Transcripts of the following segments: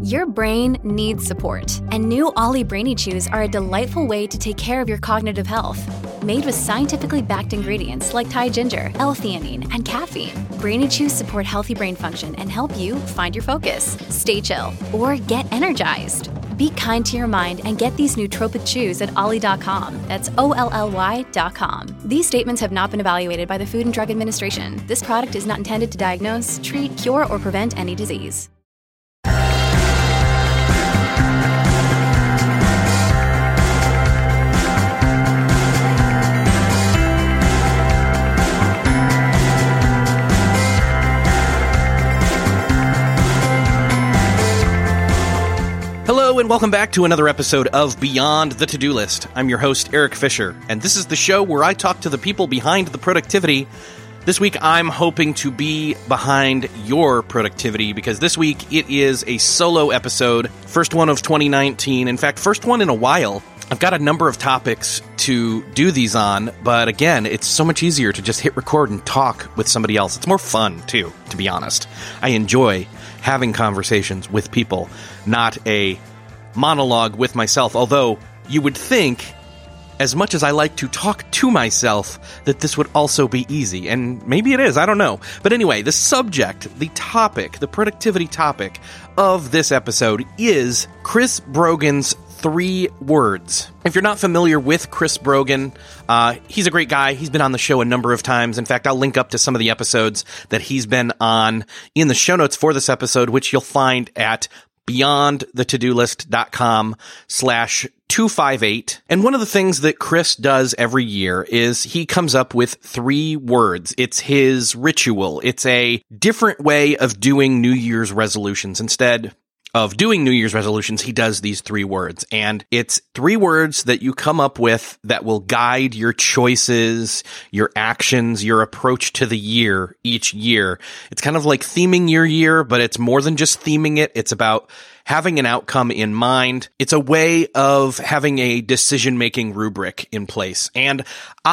Your brain needs support, and new Ollie Brainy Chews are a delightful way to take care of your cognitive health. Made with scientifically backed ingredients like Thai ginger, L-theanine, and caffeine, Brainy Chews support healthy brain function and help you find your focus, stay chill, or get energized. Be kind to your mind and get these nootropic chews at ollie.com. That's OLLY.com. These statements have not been evaluated by the Food and Drug Administration. This product is not intended to diagnose, treat, cure, or prevent any disease. Hello and welcome back to another episode of Beyond the To-Do List. I'm your host, Eric Fisher, and this is the show where I talk to the people behind the productivity. This week, I'm hoping to be behind your productivity because this week it is a solo episode, first one of 2019. In fact, first one in a while. I've got a number of topics to do these on, but again, it's so much easier to just hit record and talk with somebody else. It's more fun, too, to be honest. I enjoy having conversations with people, not a monologue with myself, although you would think, as much as I like to talk to myself, that this would also be easy, and maybe it is, I don't know. But anyway, the subject, the topic, the productivity topic of this episode is Chris Brogan's 3 words. If you're not familiar with Chris Brogan, he's a great guy. He's been on the show a number of times. In fact, I'll link up to some of the episodes that he's been on in the show notes for this episode, which you'll find at beyondthetodolist.com/258. And one of the things that Chris does every year is he comes up with 3 words. It's his ritual. It's a different way of doing New Year's resolutions. Instead of doing New Year's resolutions, he does these 3 words. And it's 3 words that you come up with that will guide your choices, your actions, your approach to the year each year. It's kind of like theming your year, but it's more than just theming it. It's about having an outcome in mind. It's a way of having a decision-making rubric in place. And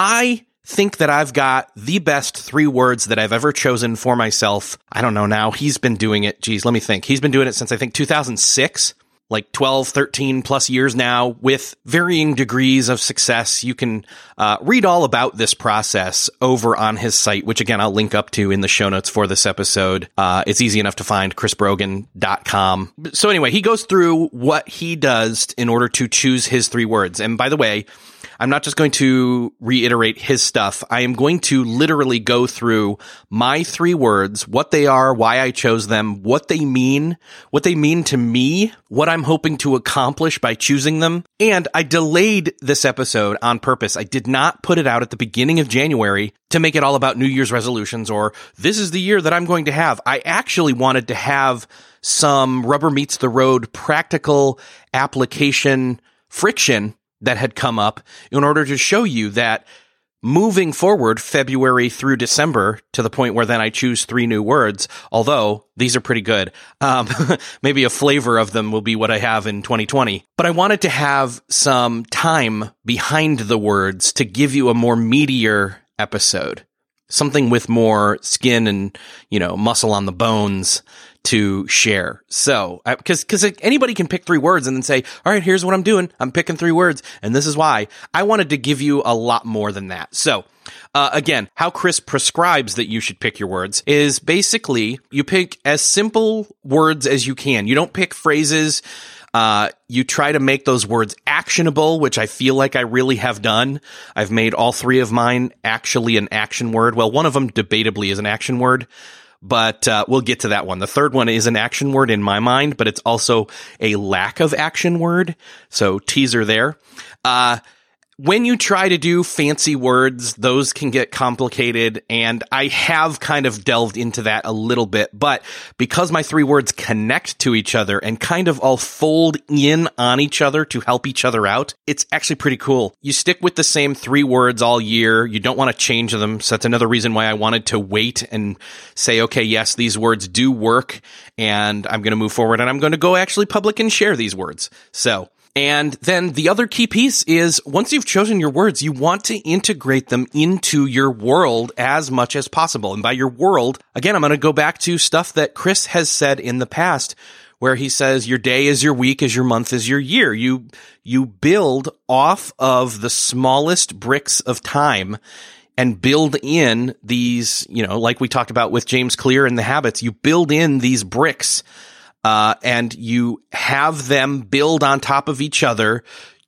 I think that I've got the best 3 words that I've ever chosen for myself. I don't know now. He's been doing it. Geez, let me think. He's been doing it since I think 2006, like 12, 13 plus years now with varying degrees of success. You can read all about this process over on his site, which again, I'll link up to in the show notes for this episode. It's easy enough to find, chrisbrogan.com. So anyway, he goes through what he does in order to choose his 3 words. And by the way, I'm not just going to reiterate his stuff. I am going to literally go through my 3 words, what they are, why I chose them, what they mean to me, what I'm hoping to accomplish by choosing them. And I delayed this episode on purpose. I did not put it out at the beginning of January to make it all about New Year's resolutions or this is the year that I'm going to have. I actually wanted to have some rubber meets the road practical application friction that had come up in order to show you that moving forward February through December to the point where then I choose 3 new words, although these are pretty good. Maybe a flavor of them will be what I have in 2020. But I wanted to have some time behind the words to give you a more meatier episode. Something with more skin and, muscle on the bones to share. So, because anybody can pick 3 words and then say, all right, here's what I'm doing. I'm picking 3 words and this is why. I wanted to give you a lot more than that. So, again, how Chris prescribes that you should pick your words is basically you pick as simple words as you can. You don't pick phrases. You try to make those words actionable, which I feel like I really have done. I've made all 3 of mine actually an action word. Well, one of them debatably is an action word, but we'll get to that one. The third one is an action word in my mind, but it's also a lack of action word. So teaser there. When you try to do fancy words, those can get complicated, and I have kind of delved into that a little bit, but because my 3 words connect to each other and kind of all fold in on each other to help each other out, it's actually pretty cool. You stick with the same 3 words all year. You don't want to change them, so that's another reason why I wanted to wait and say, okay, yes, these words do work, and I'm going to move forward, and I'm going to go actually public and share these words. And then the other key piece is once you've chosen your words, you want to integrate them into your world as much as possible. And by your world, again, I'm going to go back to stuff that Chris has said in the past. where he says your day is your week, as your month is your year. You build off of the smallest bricks of time and build in these, like we talked about with James Clear and the habits, you build in these bricks, and you have them build on top of each other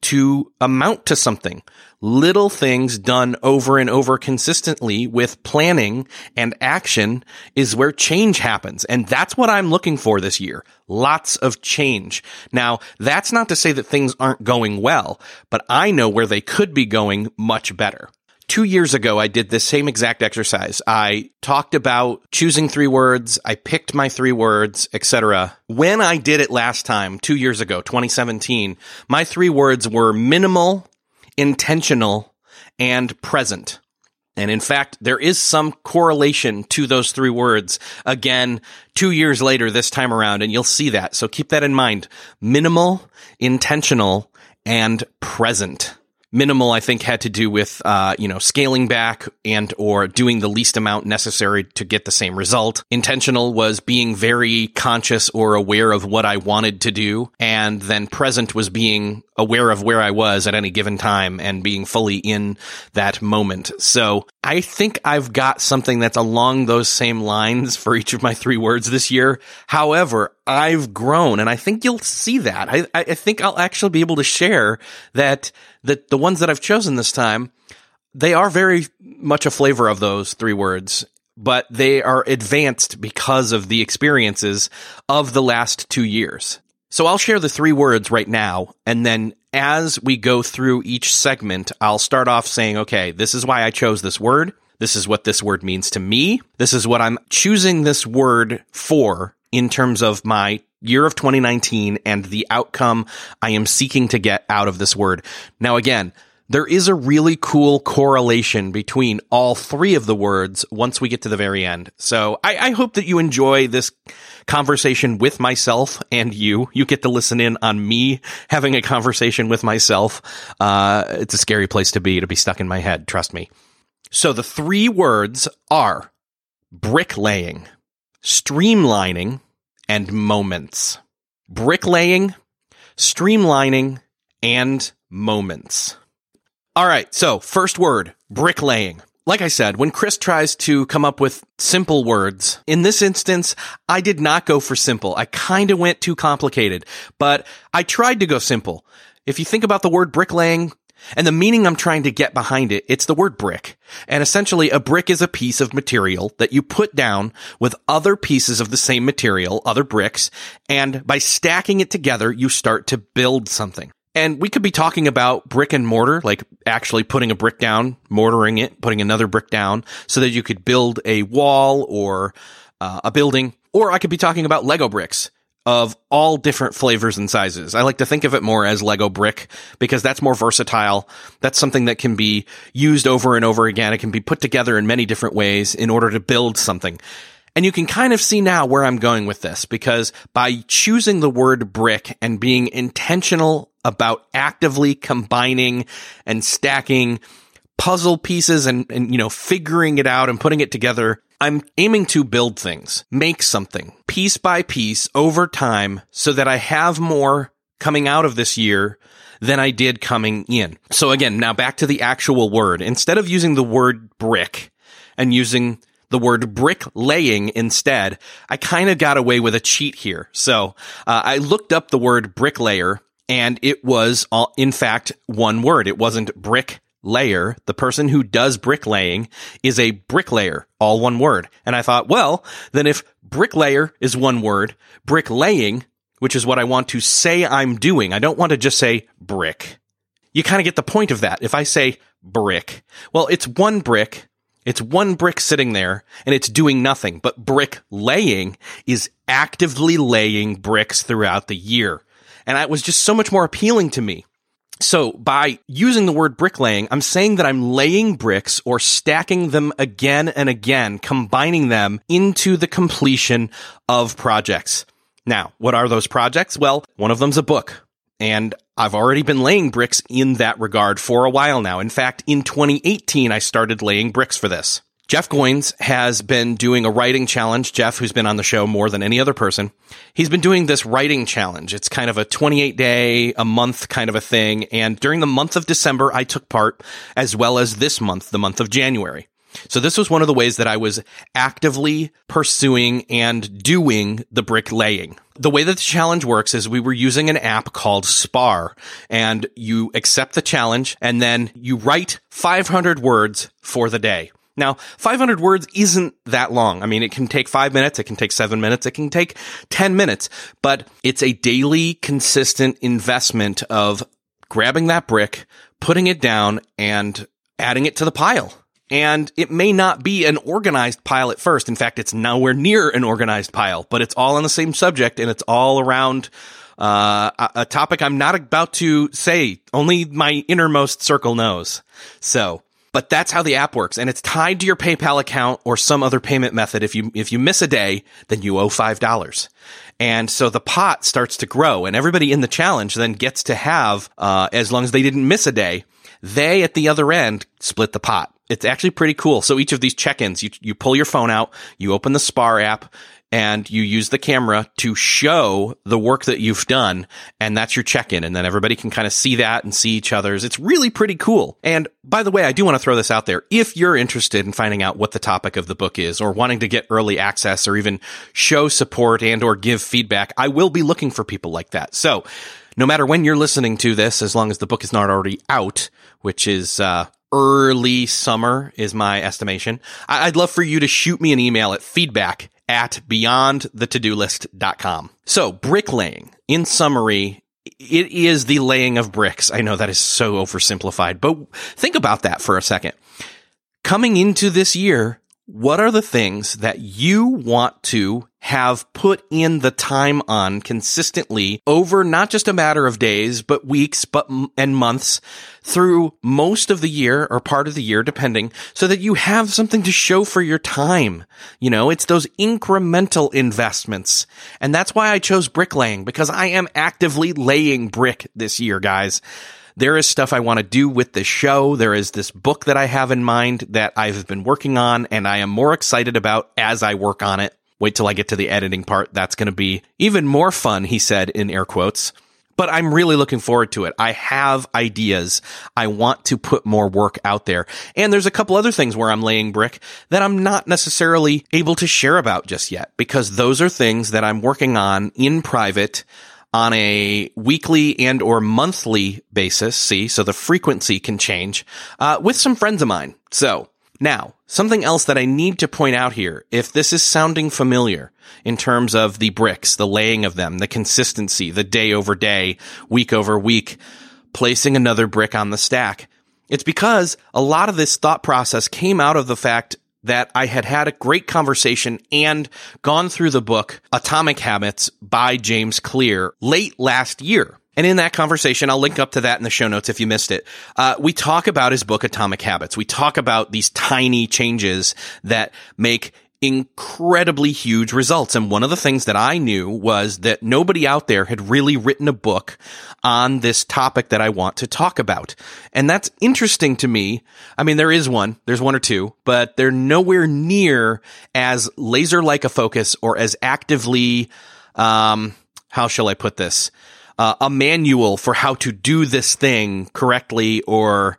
to amount to something. Little things done over and over consistently with planning and action is where change happens. And that's what I'm looking for this year. Lots of change. Now, that's not to say that things aren't going well, but I know where they could be going much better. 2 years ago, I did this same exact exercise. I talked about choosing 3 words. I picked my 3 words, etc. When I did it last time, 2 years ago, 2017, my 3 words were minimal, intentional, and present. And in fact, there is some correlation to those 3 words again 2 years later this time around, and you'll see that. So keep that in mind. Minimal, intentional, and present. Minimal, I think, had to do with, scaling back and or doing the least amount necessary to get the same result. Intentional was being very conscious or aware of what I wanted to do. And then present was being aware of where I was at any given time and being fully in that moment. So I think I've got something that's along those same lines for each of my 3 words this year. However, I've grown, and I think you'll see that. I think I'll actually be able to share that the ones that I've chosen this time, they are very much a flavor of those 3 words, but they are advanced because of the experiences of the last 2 years. So I'll share the 3 words right now, and then as we go through each segment, I'll start off saying, okay, this is why I chose this word. This is what this word means to me. This is what I'm choosing this word for in terms of my year of 2019 and the outcome I am seeking to get out of this word. Now, again, there is a really cool correlation between all 3 of the words once we get to the very end. So I hope that you enjoy this conversation with myself and you. You get to listen in on me having a conversation with myself. It's a scary place to be stuck in my head. Trust me. So the 3 words are bricklaying, streamlining, and moments. Bricklaying, streamlining, and moments. All right, so first word, bricklaying. Like I said, when Chris tries to come up with simple words, in this instance, I did not go for simple. I kind of went too complicated, but I tried to go simple. If you think about the word bricklaying and the meaning I'm trying to get behind it, it's the word brick. And essentially, a brick is a piece of material that you put down with other pieces of the same material, other bricks, and by stacking it together, you start to build something. And we could be talking about brick and mortar, like actually putting a brick down, mortaring it, putting another brick down so that you could build a wall or a building. Or I could be talking about Lego bricks of all different flavors and sizes. I like to think of it more as Lego brick because that's more versatile. That's something that can be used over and over again. It can be put together in many different ways in order to build something. And you can kind of see now where I'm going with this, because by choosing the word brick and being intentional about actively combining and stacking puzzle pieces and figuring it out and putting it together, I'm aiming to build things, make something piece by piece over time so that I have more coming out of this year than I did coming in. So again, now back to the actual word. Instead of using the word brick and using the word bricklaying instead, I kind of got away with a cheat here. So I looked up the word bricklayer, and it was, in fact, one word. It wasn't bricklayer. The person who does bricklaying is a bricklayer, all one word. And I thought, well, then if bricklayer is one word, bricklaying, which is what I want to say I'm doing, I don't want to just say brick. You kind of get the point of that. If I say brick, well, it's one brick. It's one brick sitting there, and it's doing nothing. But bricklaying is actively laying bricks throughout the year. And that was just so much more appealing to me. So by using the word bricklaying, I'm saying that I'm laying bricks or stacking them again and again, combining them into the completion of projects. Now, what are those projects? Well, one of them's a book. And I've already been laying bricks in that regard for a while now. In fact, in 2018, I started laying bricks for this. Jeff Goins has been doing a writing challenge. Jeff, who's been on the show more than any other person, he's been doing this writing challenge. It's kind of a 28-day, a month kind of a thing. And during the month of December, I took part, as well as this month, the month of January. So this was one of the ways that I was actively pursuing and doing the bricklaying. The way that the challenge works is we were using an app called Spar, and you accept the challenge and then you write 500 words for the day. Now, 500 words isn't that long. I mean, it can take 5 minutes, it can take 7 minutes, it can take 10 minutes, but it's a daily, consistent investment of grabbing that brick, putting it down, and adding it to the pile. And it may not be an organized pile at first. In fact, it's nowhere near an organized pile, but it's all on the same subject, and it's all around a topic I'm not about to say. Only my innermost circle knows. But that's how the app works, and it's tied to your PayPal account or some other payment method. If you miss a day, then you owe $5. And so the pot starts to grow, and everybody in the challenge then gets to have, as long as they didn't miss a day, they at the other end split the pot. It's actually pretty cool. So each of these check-ins, you pull your phone out, you open the Spar app, and you use the camera to show the work that you've done, and that's your check-in. And then everybody can kind of see that and see each other's. It's really pretty cool. And by the way, I do want to throw this out there. If you're interested in finding out what the topic of the book is, or wanting to get early access, or even show support and or give feedback, I will be looking for people like that. So no matter when you're listening to this, as long as the book is not already out, which is early summer is my estimation, I'd love for you to shoot me an email at feedback@beyondthetodolist.com. So bricklaying, in summary, it is the laying of bricks. I know that is so oversimplified, but think about that for a second. Coming into this year, what are the things that you want to have put in the time on consistently over not just a matter of days, but weeks, and months through most of the year or part of the year, depending, so that you have something to show for your time? You know, it's those incremental investments. And that's why I chose bricklaying, because I am actively laying brick this year, guys. There is stuff I want to do with this show. There is this book that I have in mind that I've been working on, and I am more excited about as I work on it. Wait till I get to the editing part. That's going to be even more fun, he said in air quotes. But I'm really looking forward to it. I have ideas. I want to put more work out there. And there's a couple other things where I'm laying brick that I'm not necessarily able to share about just yet, because those are things that I'm working on in private on a weekly and or monthly basis. So the frequency can change, with some friends of mine. So now, something else that I need to point out here, if this is sounding familiar in terms of the bricks, the laying of them, the consistency, the day over day, week over week, placing another brick on the stack, it's because a lot of this thought process came out of the fact that I had a great conversation and gone through the book Atomic Habits by James Clear late last year. And in that conversation, I'll link up to that in the show notes if you missed it. We talk about his book Atomic Habits. We talk about these tiny changes that make incredibly huge results. And one of the things that I knew was that nobody out there had really written a book on this topic that I want to talk about. And that's interesting to me. I mean, there's one or two, but they're nowhere near as laser-like a focus or as actively, how shall I put this? A manual for how to do this thing correctly, or,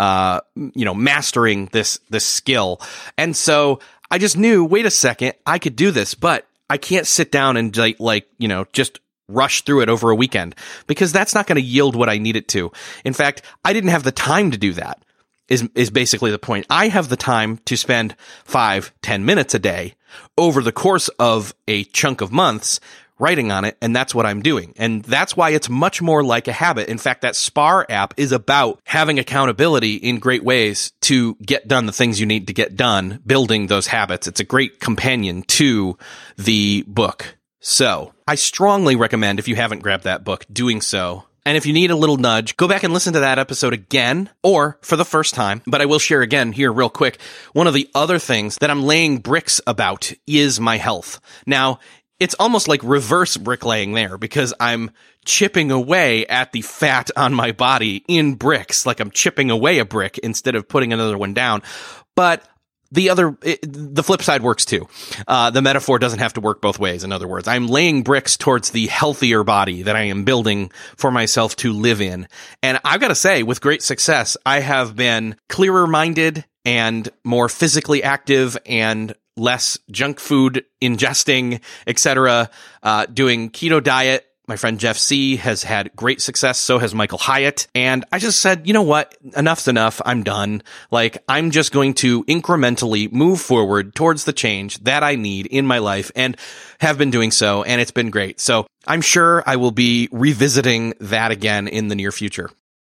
mastering this skill. And so I just knew, wait a second, I could do this, but I can't sit down and just rush through it over a weekend, because that's not going to yield what I need it to. In fact, I didn't have the time to do that, is basically the point. I have the time to spend 5-10 minutes a day over the course of a chunk of months writing on it, and that's what I'm doing. And that's why it's much more like a habit. In fact, that Spar app is about having accountability in great ways to get done the things you need to get done, building those habits. It's a great companion to the book. So I strongly recommend, if you haven't grabbed that book, doing so. And if you need a little nudge, go back and listen to that episode again, or for the first time. But I will share again here real quick. One of the other things that I'm laying bricks about is my health. Now, it's almost like reverse bricklaying there, because I'm chipping away at the fat on my body in bricks, like I'm chipping away a brick instead of putting another one down. But the flip side works too. The metaphor doesn't have to work both ways. In other words, I'm laying bricks towards the healthier body that I am building for myself to live in. And I've got to say, with great success, I have been clearer minded and more physically active and less junk food ingesting, etc. Doing keto diet. My friend Jeff C. has had great success. So has Michael Hyatt. And I just said, you know what? Enough's enough. I'm done. Like, I'm just going to incrementally move forward towards the change that I need in my life and have been doing so. And it's been great. So I'm sure I will be revisiting that again in the near future.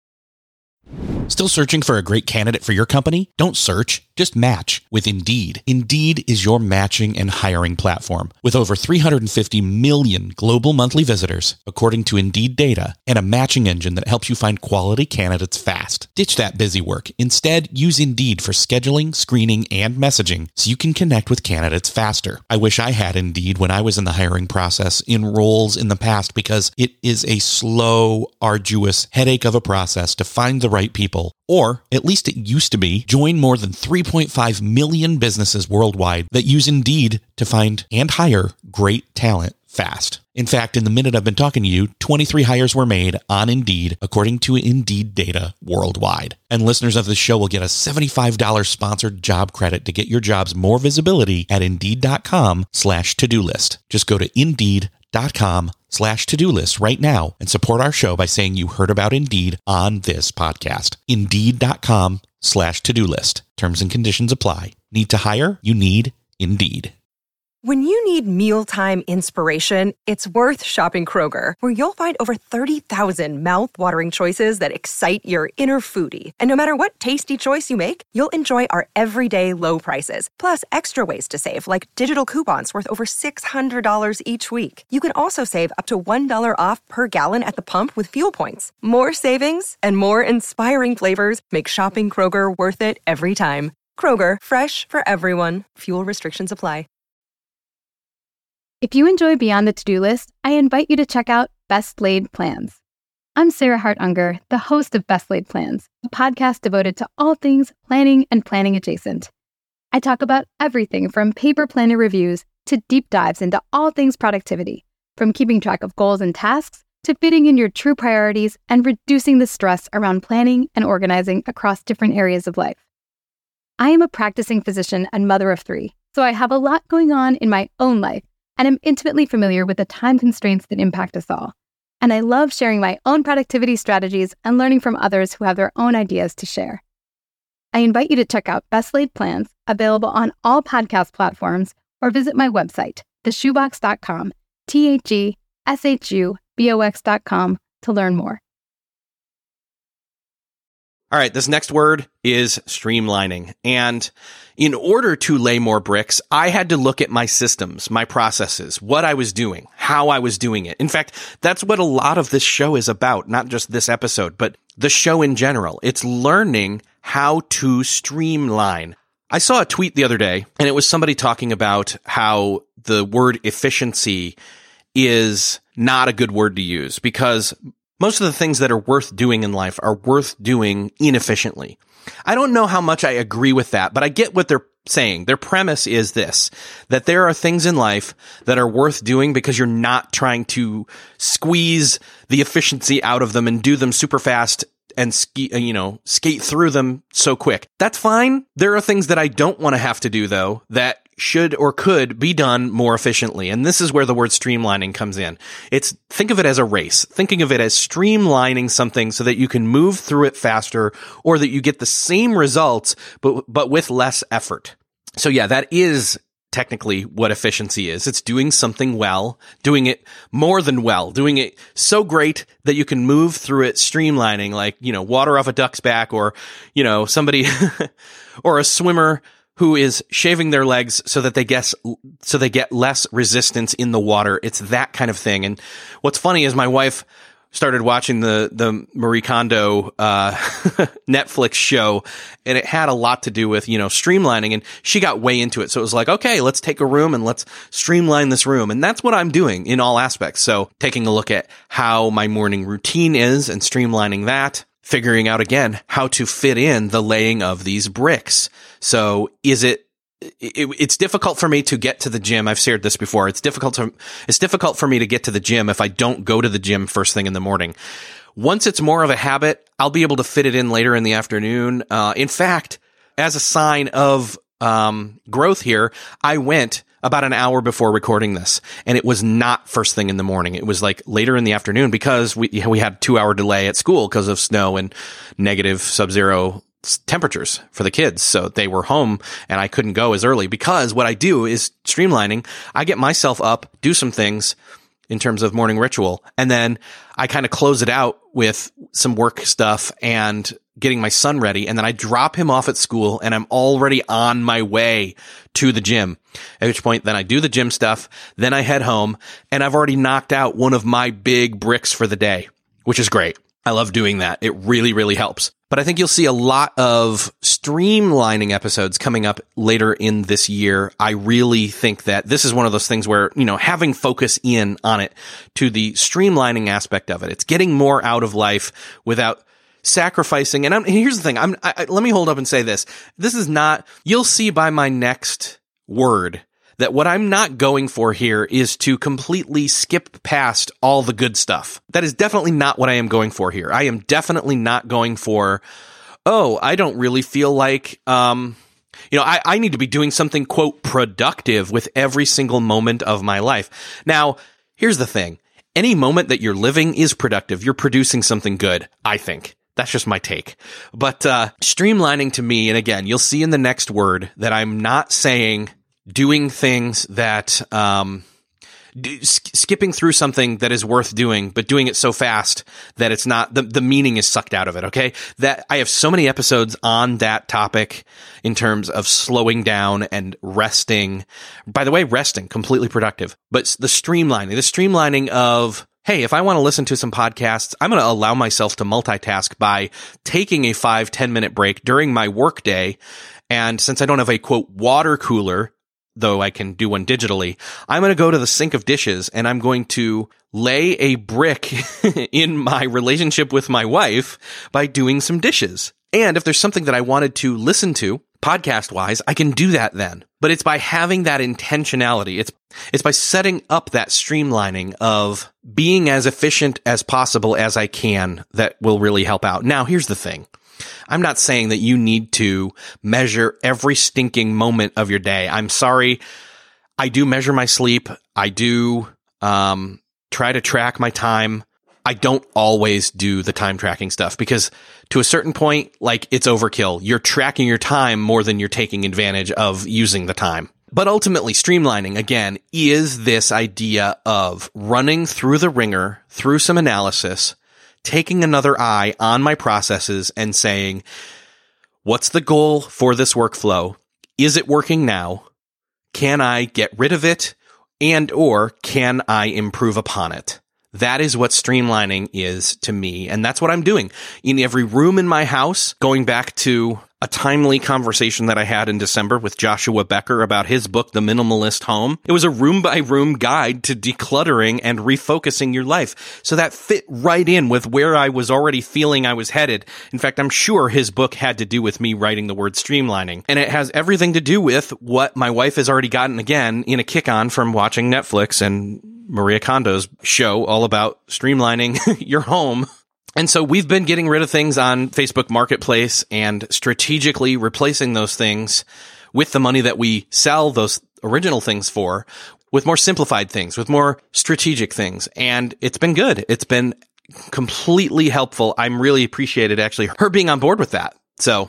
Still searching for a great candidate for your company? Don't search, just match with Indeed. Indeed is your matching and hiring platform. With over 350 million global monthly visitors, according to Indeed data, and a matching engine that helps you find quality candidates fast. Ditch that busy work. Instead, use Indeed for scheduling, screening, and messaging so you can connect with candidates faster. I wish I had Indeed when I was in the hiring process in roles in the past, because it is a slow, arduous headache of a process to find the right people. Or, at least it used to be. Join more than 3.5 million businesses worldwide that use Indeed to find and hire great talent fast. In fact, in the minute I've been talking to you, 23 hires were made on Indeed, according to Indeed data worldwide. And listeners of this show will get a $75 sponsored job credit to get your jobs more visibility at Indeed.com/to-do list. Just go to Indeed.com/to-do list right now and support our show by saying you heard about Indeed on this podcast. Indeed.com/to-do list. Terms and conditions apply. Need to hire? You need Indeed. When you need mealtime inspiration, it's worth shopping Kroger, where you'll find over 30,000 mouth-watering choices that excite your inner foodie. And no matter what tasty choice you make, you'll enjoy our everyday low prices, plus extra ways to save, like digital coupons worth over $600 each week. You can also save up to $1 off per gallon at the pump with fuel points. More savings and more inspiring flavors make shopping Kroger worth it every time. Kroger, fresh for everyone. Fuel restrictions apply. If you enjoy Beyond the To-Do List, I invite you to check out Best Laid Plans. I'm Sarah Hart Unger, the host of Best Laid Plans, a podcast devoted to all things planning and planning adjacent. I talk about everything from paper planner reviews to deep dives into all things productivity, from keeping track of goals and tasks to fitting in your true priorities and reducing the stress around planning and organizing across different areas of life. I am a practicing physician and mother of 3, so I have a lot going on in my own life, and I'm intimately familiar with the time constraints that impact us all. And I love sharing my own productivity strategies and learning from others who have their own ideas to share. I invite you to check out Best Laid Plans, available on all podcast platforms, or visit my website, theshoebox.com, THESHUBOX.com, to learn more. All right, this next word is streamlining. And in order to lay more bricks, I had to look at my systems, my processes, what I was doing, how I was doing it. In fact, that's what a lot of this show is about, not just this episode, but the show in general. It's learning how to streamline. I saw a tweet the other day, and it was somebody talking about how the word efficiency is not a good word to use because most of the things that are worth doing in life are worth doing inefficiently. I don't know how much I agree with that, but I get what they're saying. Their premise is this, that there are things in life that are worth doing because you're not trying to squeeze the efficiency out of them and do them super fast and skate through them so quick. That's fine. There are things that I don't want to have to do, though, that should or could be done more efficiently. And this is where the word streamlining comes in. Think of it as a race, thinking of it as streamlining something so that you can move through it faster or that you get the same results, but with less effort. So yeah, that is technically what efficiency is. It's doing something well, doing it more than well, doing it so great that you can move through it, streamlining, like, water off a duck's back, or, somebody or a swimmer who is shaving their legs so that they get less resistance in the water. It's that kind of thing. And what's funny is my wife started watching the Marie Kondo Netflix show, and it had a lot to do with, streamlining, and she got way into it. So it was like, okay, let's take a room and let's streamline this room. And that's what I'm doing in all aspects. So taking a look at how my morning routine is and streamlining that, figuring out again how to fit in the laying of these bricks. So is it it's difficult for me to get to the gym. I've shared this before. It's difficult for me to get to the gym if I don't go to the gym first thing in the morning. Once it's more of a habit, I'll be able to fit it in later in the afternoon. In fact, as a sign of growth here, I went about an hour before recording this, and it was not first thing in the morning. It was like later in the afternoon because we had 2-hour delay at school because of snow and negative sub-zero temperatures for the kids. So they were home and I couldn't go as early because what I do is streamlining. I get myself up, do some things in terms of morning ritual, and then I kind of close it out with some work stuff and getting my son ready. And then I drop him off at school and I'm already on my way to the gym, at which point then I do the gym stuff. Then I head home and I've already knocked out one of my big bricks for the day, which is great. I love doing that. It really, really helps. But I think you'll see a lot of streamlining episodes coming up later in this year. I really think that this is one of those things where, having focus in on it to the streamlining aspect of it. It's getting more out of life without sacrificing. And here's the thing. Let me hold up and say this. This is not, you'll see by my next word that what I'm not going for here is to completely skip past all the good stuff. That is definitely not what I am going for here. I am definitely not going for, I don't really feel like, I need to be doing something, quote, productive with every single moment of my life. Now, here's the thing. Any moment that you're living is productive. You're producing something good, I think. That's just my take. But streamlining to me, and again, you'll see in the next word that I'm not saying doing things that, skipping through something that is worth doing, but doing it so fast that it's not, the meaning is sucked out of it, okay? That I have so many episodes on that topic in terms of slowing down and resting. By the way, resting, completely productive. But the streamlining of, hey, if I want to listen to some podcasts, I'm going to allow myself to multitask by taking a 5-10 minute break during my workday. And since I don't have a, quote, water cooler, though I can do one digitally, I'm going to go to the sink of dishes and I'm going to lay a brick in my relationship with my wife by doing some dishes. And if there's something that I wanted to listen to, podcast-wise, I can do that then. But it's by having that intentionality. It's by setting up that streamlining of being as efficient as possible as I can that will really help out. Now, here's the thing. I'm not saying that you need to measure every stinking moment of your day. I'm sorry. I do measure my sleep. I do try to track my time. I don't always do the time tracking stuff because to a certain point, like, it's overkill. You're tracking your time more than you're taking advantage of using the time. But ultimately, streamlining, again, is this idea of running through the ringer, through some analysis, taking another eye on my processes and saying, what's the goal for this workflow? Is it working now? Can I get rid of it? And or can I improve upon it? That is what streamlining is to me. And that's what I'm doing in every room in my house, going back to a timely conversation that I had in December with Joshua Becker about his book, The Minimalist Home. It was a room-by-room guide to decluttering and refocusing your life. So that fit right in with where I was already feeling I was headed. In fact, I'm sure his book had to do with me writing the word streamlining. And it has everything to do with what my wife has already gotten, again, in a kick-on from watching Netflix and Maria Kondo's show all about streamlining your home. And so we've been getting rid of things on Facebook Marketplace and strategically replacing those things with the money that we sell those original things for with more simplified things, with more strategic things. And it's been good. It's been completely helpful. I'm really appreciated actually her being on board with that. So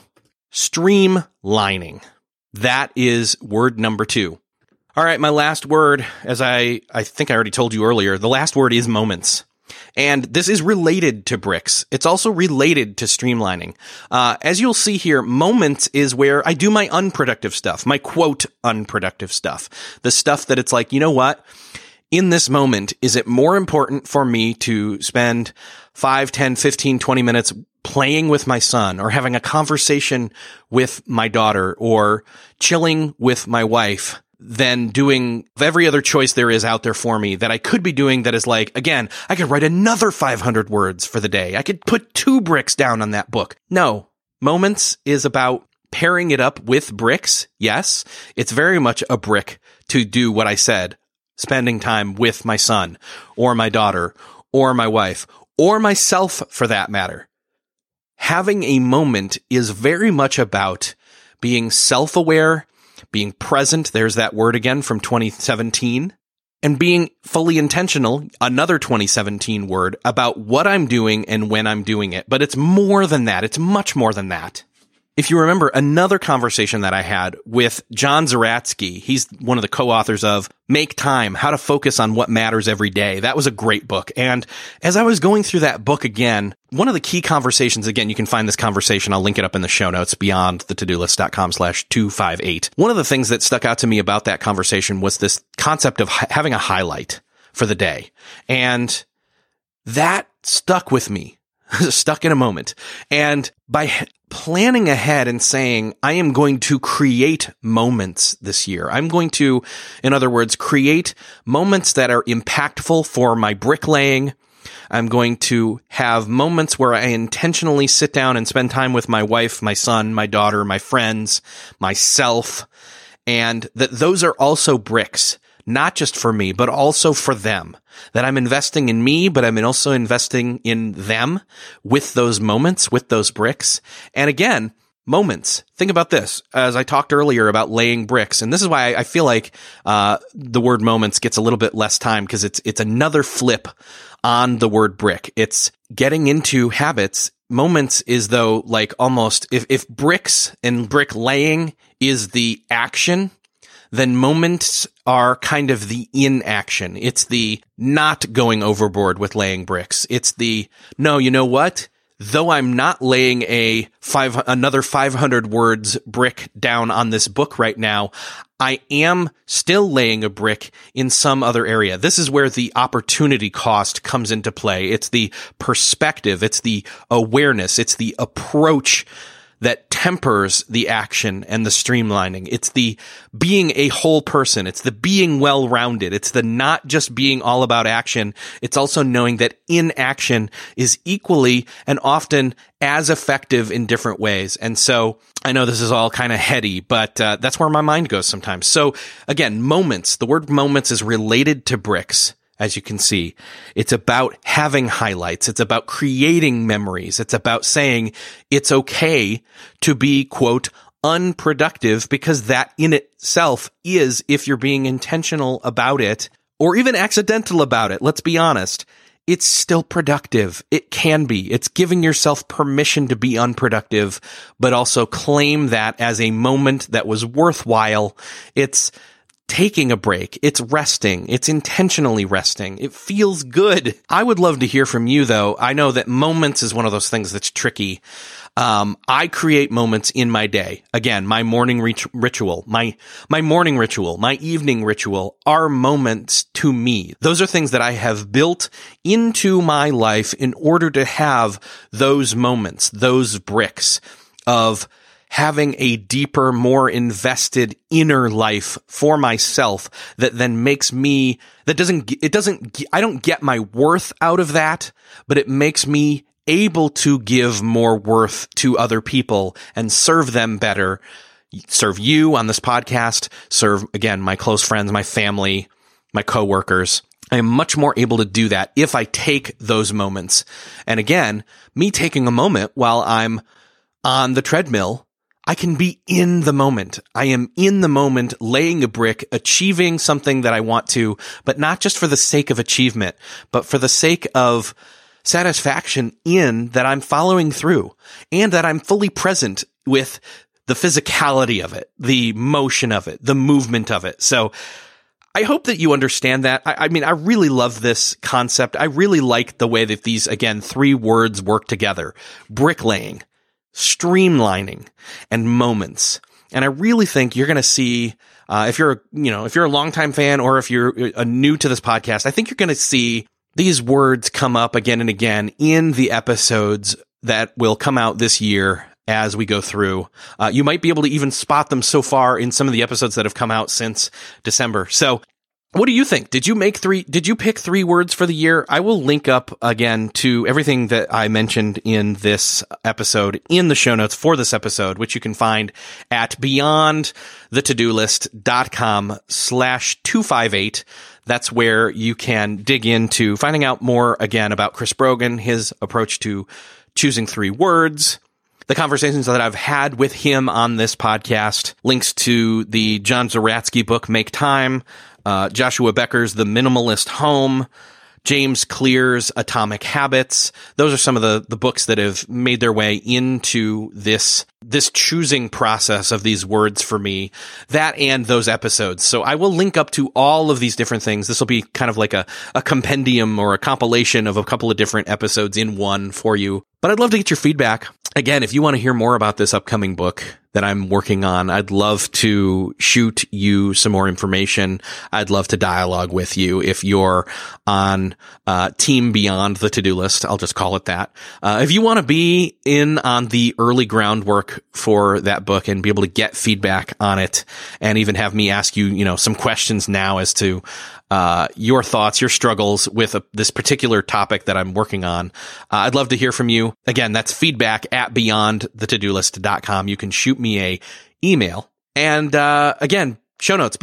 streamlining, that is word number 2. All right, my last word, as I think I already told you earlier, the last word is moments. And this is related to bricks. It's also related to streamlining. As you'll see here, moments is where I do my unproductive stuff, my quote unproductive stuff. The stuff that it's like, you know what? In this moment, is it more important for me to spend 5, 10, 15, 20 minutes playing with my son or having a conversation with my daughter or chilling with my wife than doing every other choice there is out there for me that I could be doing that is like, again, I could write another 500 words for the day. I could put 2 bricks down on that book. No, moments is about pairing it up with bricks, yes, it's very much a brick to do what I said, spending time with my son or my daughter or my wife or myself for that matter. Having a moment is very much about being self-aware, being present, there's that word again from 2017, and being fully intentional, another 2017 word, about what I'm doing and when I'm doing it. But it's more than that. It's much more than that. If you remember another conversation that I had with John Zeratsky, he's one of the co-authors of Make Time, How to Focus on What Matters Every Day. That was a great book. And as I was going through that book again, one of the key conversations, again, you can find this conversation, I'll link it up in the show notes, beyondthetodolist.com/258. One of the things that stuck out to me about that conversation was this concept of having a highlight for the day. And that stuck with me. Stuck in a moment. And by planning ahead and saying, I am going to create moments this year. I'm going to, in other words, create moments that are impactful for my bricklaying. I'm going to have moments where I intentionally sit down and spend time with my wife, my son, my daughter, my friends, myself, and that those are also bricks. Not just for me, but also for them. That I'm investing in me, but I'm also investing in them with those moments, with those bricks. And again, moments. Think about this. As I talked earlier about laying bricks, and this is why I feel like the word moments gets a little bit less time, because it's another flip on the word brick. It's getting into habits. Moments is though like almost, if bricks and brick laying is the action, then moments are kind of the inaction. It's the not going overboard with laying bricks. It's the, no, you know what? Though I'm not laying another 500 words brick down on this book right now, I am still laying a brick in some other area. This is where the opportunity cost comes into play. It's the perspective. It's the awareness. It's the approach that tempers the action and the streamlining. It's the being a whole person. It's the being well-rounded. It's the not just being all about action. It's also knowing that inaction is equally and often as effective in different ways. And so I know this is all kind of heady, but that's where my mind goes sometimes. So again, moments. The word moments is related to bricks. As you can see, it's about having highlights. It's about creating memories. It's about saying it's okay to be, quote, unproductive, because that in itself is, if you're being intentional about it, or even accidental about it, let's be honest, it's still productive. It can be. It's giving yourself permission to be unproductive, but also claim that as a moment that was worthwhile. It's taking a break. It's resting. It's intentionally resting. It feels good. I would love to hear from you, though. I know that moments is one of those things that's tricky. I create moments in my day. Again, my morning ritual, my morning ritual, my evening ritual are moments to me. Those are things that I have built into my life in order to have those moments, those bricks of having a deeper, more invested inner life for myself that then makes me, I don't get my worth out of that, but it makes me able to give more worth to other people and serve them better, serve you on this podcast, serve, again, my close friends, my family, my coworkers. I am much more able to do that if I take those moments. And again, me taking a moment while I'm on the treadmill, I can be in the moment. I am in the moment, laying a brick, achieving something that I want to, but not just for the sake of achievement, but for the sake of satisfaction in that I'm following through and that I'm fully present with the physicality of it, the motion of it, the movement of it. So I hope that you understand that. I mean, I really love this concept. I really like the way that these, again, three words work together: bricklaying, streamlining, and moments. And I really think you're going to see, if you're a longtime fan or if you're new to this podcast, I think you're going to see these words come up again and again in the episodes that will come out this year as we go through. You might be able to even spot them so far in some of the episodes that have come out since December. So What do you think? Did you pick 3 words for the year? I will link up again to everything that I mentioned in this episode in the show notes for this episode, which you can find at beyondthetodolist.com/258. That's where you can dig into finding out more again about Chris Brogan, his approach to choosing 3 words, the conversations that I've had with him on this podcast, links to the John Zeratsky book, Make Time, Joshua Becker's The Minimalist Home, James Clear's Atomic Habits. Those are some of the books that have made their way into this choosing process of these words for me, that and those episodes. So I will link up to all of these different things. This will be kind of like a compendium or a compilation of a couple of different episodes in one for you. But I'd love to get your feedback. Again, if you want to hear more about this upcoming book that I'm working on, I'd love to shoot you some more information. I'd love to dialogue with you if you're on Team Beyond the To-Do List. I'll just call it that. If you want to be in on the early groundwork for that book and be able to get feedback on it and even have me ask you, some questions now as to your thoughts, your struggles with this particular topic that I'm working on, I'd love to hear from you. Again, that's feedback at beyondthetodolist.com. You can shoot me a email. And again, show notes,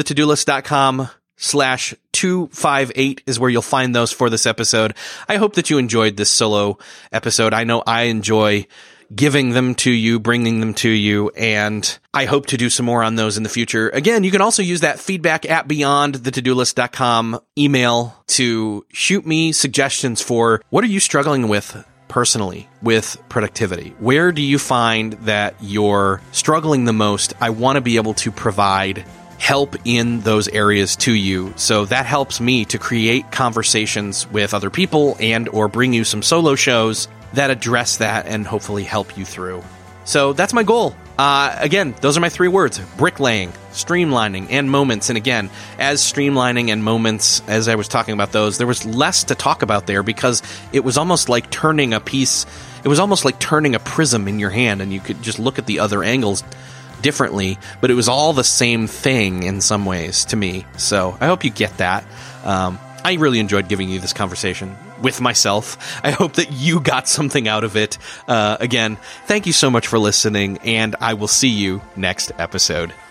beyondthetodolist.com/258 is where you'll find those for this episode. I hope that you enjoyed this solo episode. I know I enjoy giving them to you, bringing them to you, and I hope to do some more on those in the future. Again, you can also use that feedback at beyondthetodolist.com email to shoot me suggestions for what are you struggling with personally with productivity? Where do you find that you're struggling the most? I want to be able to provide help in those areas to you. So that helps me to create conversations with other people and or bring you some solo shows that address that and hopefully help you through. So that's my goal. Again, those are my 3 words: bricklaying, streamlining, and moments. And again, as streamlining and moments, as I was talking about those, there was less to talk about there because it was almost like turning a prism in your hand and you could just look at the other angles differently, but it was all the same thing in some ways to me. So I hope you get that. I really enjoyed giving you this conversation with myself. I hope that you got something out of it. Again, thank you so much for listening, and I will see you next episode.